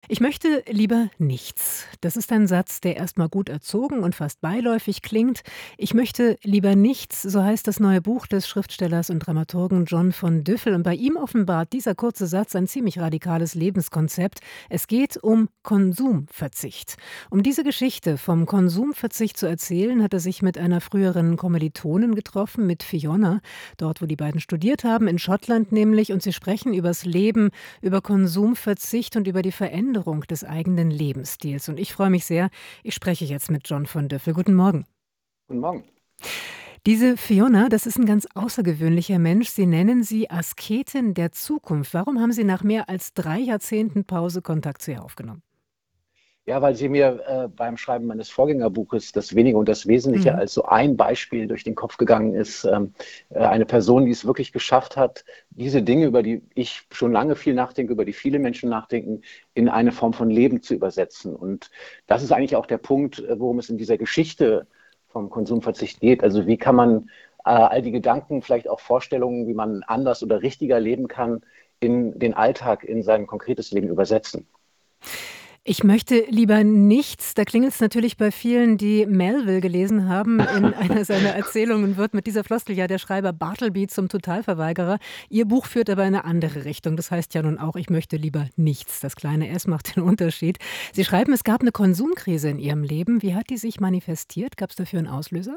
Ich möchte lieber nichts. Das ist ein Satz, der erstmal gut erzogen und fast beiläufig klingt. Ich möchte lieber nichts, so heißt das neue Buch des Schriftstellers und Dramaturgen John von Düffel. Und bei ihm offenbart dieser kurze Satz ein ziemlich radikales Lebenskonzept. Es geht um Konsumverzicht. Um diese Geschichte vom Konsumverzicht zu erzählen, hat er sich mit einer früheren Kommilitonin getroffen, mit Fiona, dort wo die beiden studiert haben, in Schottland nämlich. Und sie sprechen übers Leben, über Konsumverzicht und über die Veränderung des eigenen Lebensstils. Und ich freue mich sehr, ich spreche jetzt mit John von Düffel. Guten Morgen. Guten Morgen. Diese Fiona, das ist ein ganz außergewöhnlicher Mensch. Sie nennen sie Asketin der Zukunft. Warum haben Sie nach mehr als 3 Jahrzehnten Pause Kontakt zu ihr aufgenommen? Ja, weil sie mir beim Schreiben meines Vorgängerbuches Das Wenige und das Wesentliche Mhm. als so ein Beispiel durch den Kopf gegangen ist. Eine Person, die es wirklich geschafft hat, diese Dinge, über die ich schon lange viel nachdenke, über die viele Menschen nachdenken, in eine Form von Leben zu übersetzen. Und das ist eigentlich auch der Punkt, worum es in dieser Geschichte vom Konsumverzicht geht. Also wie kann man all die Gedanken, vielleicht auch Vorstellungen, wie man anders oder richtiger leben kann, in den Alltag, in sein konkretes Leben übersetzen. Ich möchte lieber nichts. Da klingelt es natürlich bei vielen, die Melville gelesen haben. In einer seiner Erzählungen wird mit dieser Floskel ja der Schreiber Bartleby zum Totalverweigerer. Ihr Buch führt aber in eine andere Richtung. Das heißt ja nun auch, ich möchte lieber nichts. Das kleine S macht den Unterschied. Sie schreiben, es gab eine Konsumkrise in Ihrem Leben. Wie hat die sich manifestiert? Gab es dafür einen Auslöser?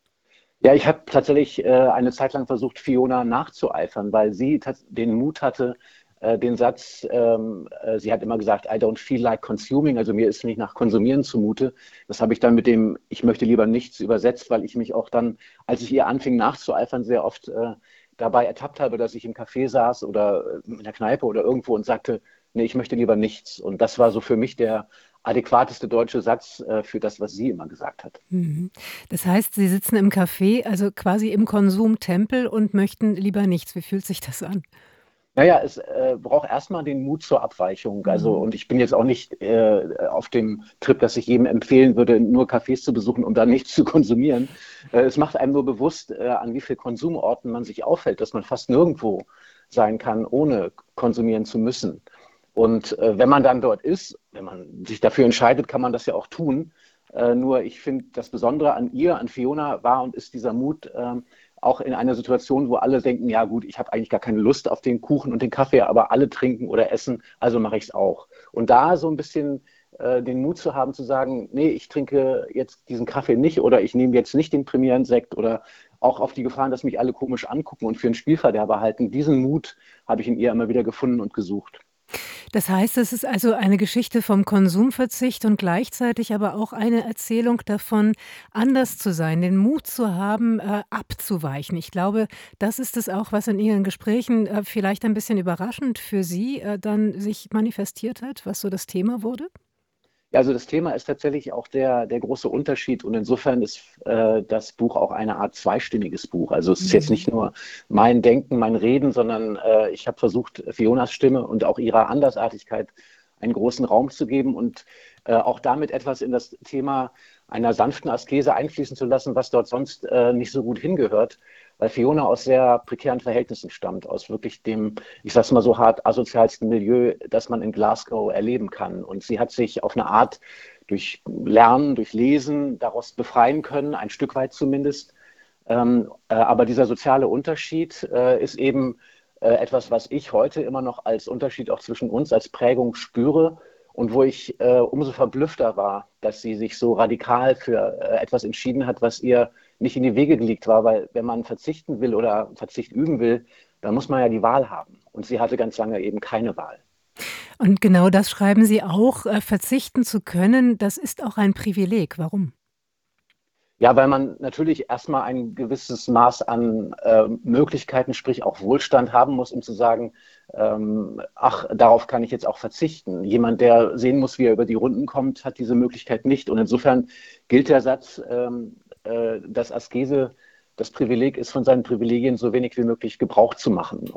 Ja, ich habe tatsächlich eine Zeit lang versucht, Fiona nachzueifern, weil sie den Mut hatte, den Satz, sie hat immer gesagt, I don't feel like consuming, also mir ist nicht nach Konsumieren zumute. Das habe ich dann mit dem Ich möchte lieber nichts übersetzt, weil ich mich auch dann, als ich ihr anfing nachzueifern, sehr oft dabei ertappt habe, dass ich im Café saß oder in der Kneipe oder irgendwo und sagte, nee, ich möchte lieber nichts. Und das war so für mich der adäquateste deutsche Satz für das, was sie immer gesagt hat. Mhm. Das heißt, Sie sitzen im Café, also quasi im Konsumtempel und möchten lieber nichts. Wie fühlt sich das an? Naja, es braucht erstmal den Mut zur Abweichung. Also, Mhm. und ich bin jetzt auch nicht auf dem Trip, dass ich jedem empfehlen würde, nur Cafés zu besuchen, um da nichts zu konsumieren. Es macht einem nur bewusst, an wie vielen Konsumorten man sich aufhält, dass man fast nirgendwo sein kann, ohne konsumieren zu müssen. Und wenn man dann dort ist, wenn man sich dafür entscheidet, kann man das ja auch tun. Nur ich finde, das Besondere an ihr, an Fiona, war und ist dieser Mut, auch in einer Situation, wo alle denken, ja gut, ich habe eigentlich gar keine Lust auf den Kuchen und den Kaffee, aber alle trinken oder essen, also mache ich es auch. Und da so ein bisschen den Mut zu haben, zu sagen, nee, ich trinke jetzt diesen Kaffee nicht oder ich nehme jetzt nicht den Premierensekt oder auch auf die Gefahren, dass mich alle komisch angucken und für einen Spielverderber halten. Diesen Mut habe ich in ihr immer wieder gefunden und gesucht. Das heißt, es ist also eine Geschichte vom Konsumverzicht und gleichzeitig aber auch eine Erzählung davon, anders zu sein, den Mut zu haben, abzuweichen. Ich glaube, das ist es auch, was in Ihren Gesprächen vielleicht ein bisschen überraschend für Sie dann sich manifestiert hat, was so das Thema wurde? Ja, also das Thema ist tatsächlich auch der große Unterschied und insofern ist das Buch auch eine Art zweistimmiges Buch. Also es ist jetzt Mhm. nicht nur mein Denken, mein Reden, sondern ich habe versucht, Fionas Stimme und auch ihrer Andersartigkeit einen großen Raum zu geben und auch damit etwas in das Thema einer sanften Askese einfließen zu lassen, was dort sonst nicht so gut hingehört, weil Fiona aus sehr prekären Verhältnissen stammt, aus wirklich dem, ich sag's mal so hart, asozialsten Milieu, das man in Glasgow erleben kann. Und sie hat sich auf eine Art durch Lernen, durch Lesen daraus befreien können, ein Stück weit zumindest. Aber dieser soziale Unterschied ist eben etwas, was ich heute immer noch als Unterschied auch zwischen uns, als Prägung spüre und wo ich umso verblüffter war, dass sie sich so radikal für etwas entschieden hat, was ihr nicht in die Wege gelegt war, weil wenn man verzichten will oder Verzicht üben will, dann muss man ja die Wahl haben. Und sie hatte ganz lange eben keine Wahl. Und genau das schreiben Sie auch, verzichten zu können, das ist auch ein Privileg. Warum? Ja, weil man natürlich erstmal ein gewisses Maß an Möglichkeiten, sprich auch Wohlstand haben muss, um zu sagen, ach, darauf kann ich jetzt auch verzichten. Jemand, der sehen muss, wie er über die Runden kommt, hat diese Möglichkeit nicht. Und insofern gilt der Satz, dass Askese das Privileg ist, von seinen Privilegien so wenig wie möglich Gebrauch zu machen.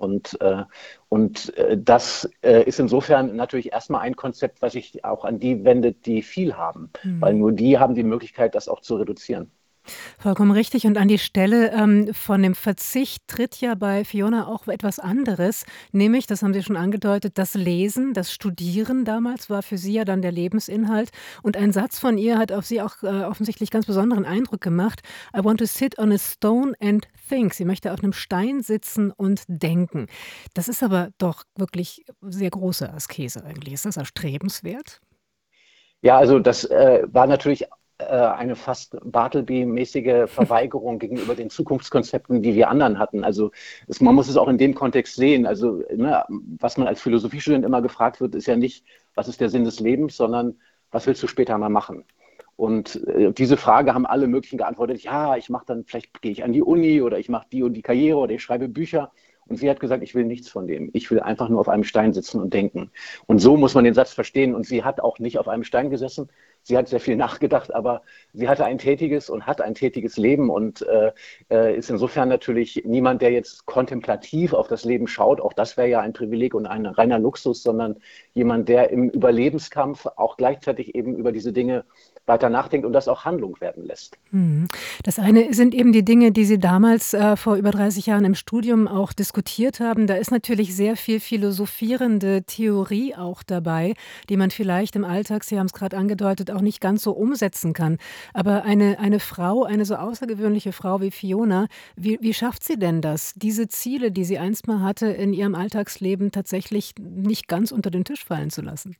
Und das ist insofern natürlich erstmal ein Konzept, was sich auch an die wendet, die viel haben, weil Mhm. nur die haben die Möglichkeit, das auch zu reduzieren. Vollkommen richtig. Und an die Stelle, von dem Verzicht tritt ja bei Fiona auch etwas anderes, nämlich, das haben Sie schon angedeutet, das Lesen, das Studieren damals war für Sie ja dann der Lebensinhalt. Und ein Satz von ihr hat auf Sie auch, offensichtlich ganz besonderen Eindruck gemacht. „I want to sit on a stone and think." Sie möchte auf einem Stein sitzen und denken. Das ist aber doch wirklich sehr große Askese eigentlich. Ist das erstrebenswert? Ja, also das war natürlich eine fast Bartleby-mäßige Verweigerung gegenüber den Zukunftskonzepten, die wir anderen hatten. Also man muss es auch in dem Kontext sehen. Also ne, was man als Philosophiestudent immer gefragt wird, ist ja nicht, was ist der Sinn des Lebens, sondern was willst du später mal machen? Und diese Frage haben alle möglichen geantwortet. Ja, ich mache dann, vielleicht gehe ich an die Uni oder ich mache die und die Karriere oder ich schreibe Bücher. Und sie hat gesagt, ich will nichts von dem. Ich will einfach nur auf einem Stein sitzen und denken. Und so muss man den Satz verstehen. Und sie hat auch nicht auf einem Stein gesessen. Sie hat sehr viel nachgedacht, aber sie hatte ein tätiges und hat ein tätiges Leben und ist insofern natürlich niemand, der jetzt kontemplativ auf das Leben schaut. Auch das wäre ja ein Privileg und ein reiner Luxus, sondern jemand, der im Überlebenskampf auch gleichzeitig eben über diese Dinge weiter nachdenkt und das auch Handlung werden lässt. Mhm. Das eine sind eben die Dinge, die Sie damals, vor über 30 Jahren im Studium auch diskutiert haben. Da ist natürlich sehr viel philosophierende Theorie auch dabei, die man vielleicht im Alltag, Sie haben es gerade angedeutet, auch nicht ganz so umsetzen kann. Aber eine Frau, eine so außergewöhnliche Frau wie Fiona, wie schafft sie denn das, diese Ziele, die sie einst mal hatte, in ihrem Alltagsleben tatsächlich nicht ganz unter den Tisch fallen zu lassen?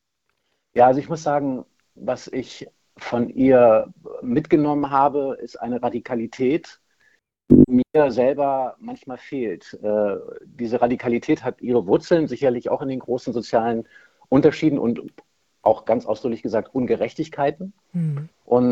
Ja, also ich muss sagen, was ich von ihr mitgenommen habe, ist eine Radikalität, die mir selber manchmal fehlt. Diese Radikalität hat ihre Wurzeln sicherlich auch in den großen sozialen Unterschieden und auch ganz ausdrücklich gesagt Ungerechtigkeiten. Mhm.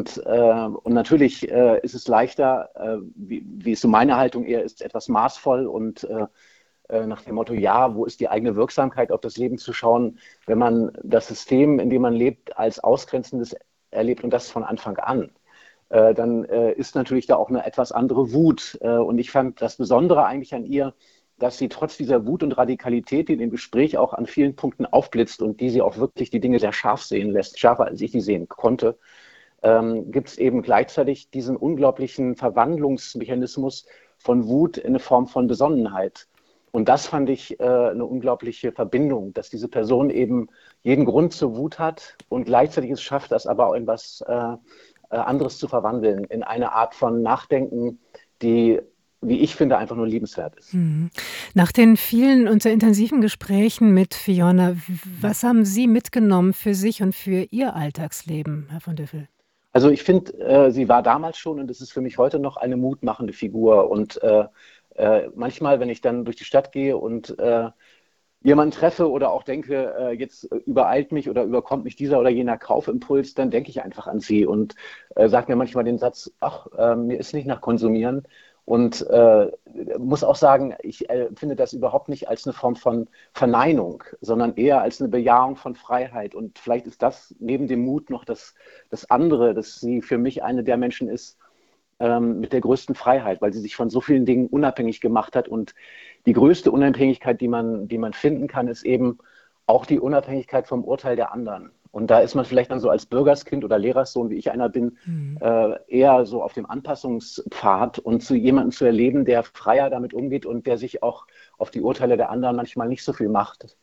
Und natürlich ist es leichter, wie es so meine Haltung eher ist, etwas maßvoll und nach dem Motto, ja, wo ist die eigene Wirksamkeit auf das Leben zu schauen, wenn man das System, in dem man lebt, als Ausgrenzendes erlebt und das von Anfang an. Dann ist natürlich da auch eine etwas andere Wut. Und ich fand das Besondere eigentlich an ihr, dass sie trotz dieser Wut und Radikalität, die in dem Gespräch auch an vielen Punkten aufblitzt und die sie auch wirklich die Dinge sehr scharf sehen lässt, schärfer als ich die sehen konnte, gibt es eben gleichzeitig diesen unglaublichen Verwandlungsmechanismus von Wut in eine Form von Besonnenheit. Und das fand ich eine unglaubliche Verbindung, dass diese Person eben jeden Grund zur Wut hat und gleichzeitig es schafft, das aber auch in was anderes zu verwandeln, in eine Art von Nachdenken, die, wie ich finde, einfach nur liebenswert ist. Mhm. Nach den vielen und sehr intensiven Gesprächen mit Fiona, was haben Sie mitgenommen für sich und für Ihr Alltagsleben, Herr von Düffel? Also ich finde, sie war damals schon und es ist für mich heute noch eine mutmachende Figur. Und manchmal, wenn ich dann durch die Stadt gehe und jemanden treffe oder auch denke, jetzt übereilt mich oder überkommt mich dieser oder jener Kaufimpuls, dann denke ich einfach an sie und sage mir manchmal den Satz, ach, mir ist nicht nach Konsumieren. Und muss auch sagen, ich finde das überhaupt nicht als eine Form von Verneinung, sondern eher als eine Bejahung von Freiheit. Und vielleicht ist das neben dem Mut noch das andere, dass sie für mich eine der Menschen ist, mit der größten Freiheit, weil sie sich von so vielen Dingen unabhängig gemacht hat. Und die größte Unabhängigkeit, die man finden kann, ist eben auch die Unabhängigkeit vom Urteil der anderen. Und da ist man vielleicht dann so als Bürgerskind oder Lehrerssohn, wie ich einer bin, Mhm. eher so auf dem Anpassungspfad und zu jemandem zu erleben, der freier damit umgeht und der sich auch auf die Urteile der anderen manchmal nicht so viel macht.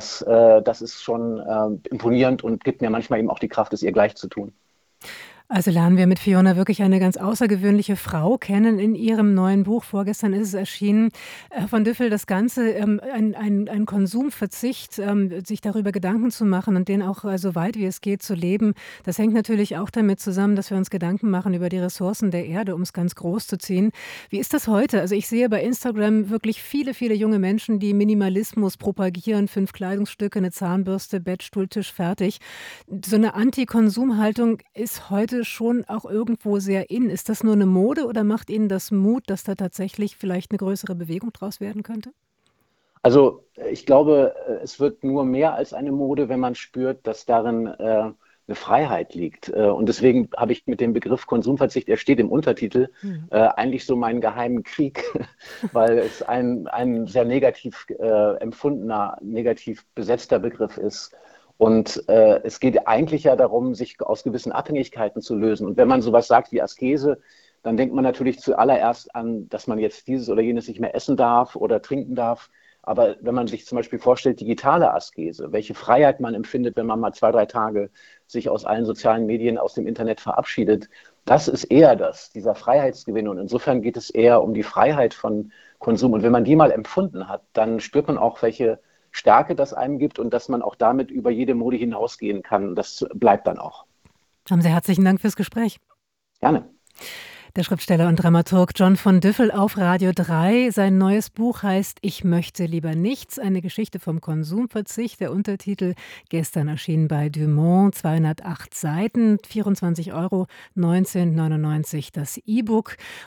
Das ist schon imponierend und gibt mir manchmal eben auch die Kraft, es ihr gleich zu tun. Also lernen wir mit Fiona wirklich eine ganz außergewöhnliche Frau kennen in ihrem neuen Buch. Vorgestern ist es erschienen. Herr von Düffel, das Ganze, ein Konsumverzicht, sich darüber Gedanken zu machen und den auch so weit wie es geht zu leben, das hängt natürlich auch damit zusammen, dass wir uns Gedanken machen über die Ressourcen der Erde, um es ganz groß zu ziehen. Wie ist das heute? Also ich sehe bei Instagram wirklich viele, viele junge Menschen, die Minimalismus propagieren, 5 Kleidungsstücke, eine Zahnbürste, Bett, Stuhl, Tisch, fertig. So eine Anti-Konsum-Haltung ist heute schon auch irgendwo sehr in. Ist das nur eine Mode oder macht Ihnen das Mut, dass da tatsächlich vielleicht eine größere Bewegung draus werden könnte? Also ich glaube, es wird nur mehr als eine Mode, wenn man spürt, dass darin eine Freiheit liegt. Und deswegen habe ich mit dem Begriff Konsumverzicht, er steht im Untertitel, Mhm. eigentlich so meinen geheimen Krieg, weil es ein sehr negativ empfundener, negativ besetzter Begriff ist. Und es geht eigentlich ja darum, sich aus gewissen Abhängigkeiten zu lösen. Und wenn man sowas sagt wie Askese, dann denkt man natürlich zuallererst an, dass man jetzt dieses oder jenes nicht mehr essen darf oder trinken darf. Aber wenn man sich zum Beispiel vorstellt, digitale Askese, welche Freiheit man empfindet, wenn man mal 2, 3 Tage sich aus allen sozialen Medien, aus dem Internet verabschiedet, das ist eher dieser Freiheitsgewinn. Und insofern geht es eher um die Freiheit von Konsum. Und wenn man die mal empfunden hat, dann spürt man auch, welche Stärke das einem gibt und dass man auch damit über jede Mode hinausgehen kann. Das bleibt dann auch. Haben Sie herzlichen Dank fürs Gespräch. Gerne. Der Schriftsteller und Dramaturg John von Düffel auf Radio 3. Sein neues Buch heißt »Ich möchte lieber nichts«, eine Geschichte vom Konsumverzicht. Der Untertitel gestern erschienen bei Dumont, 208 Seiten, 24,19,99 € das E-Book.